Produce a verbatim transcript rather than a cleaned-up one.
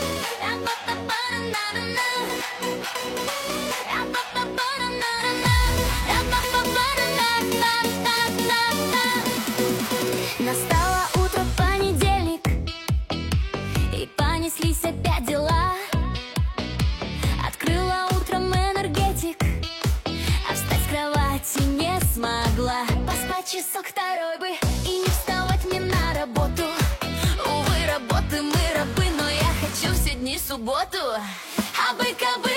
Настало утро, понедельник, и понеслись опять дела. Открыла утром энергетик, а встать с кровати не смогла. Поспать часок второй бы и не вставать мне на работу. Увы, работы мы рабы, но я хочу все дни субботу. Абы-кабы.